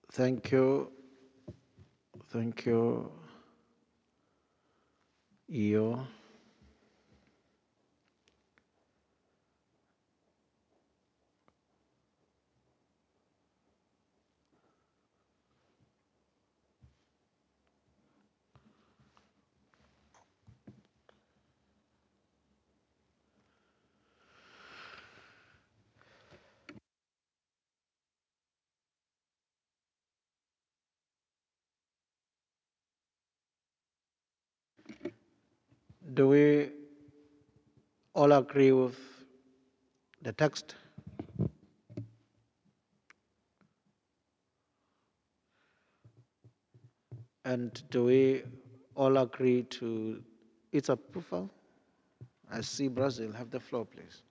Thank you. Thank you, Iyo. Do we all agree with the text? And do we all agree to its approval? I see Brazil. Have the floor, please.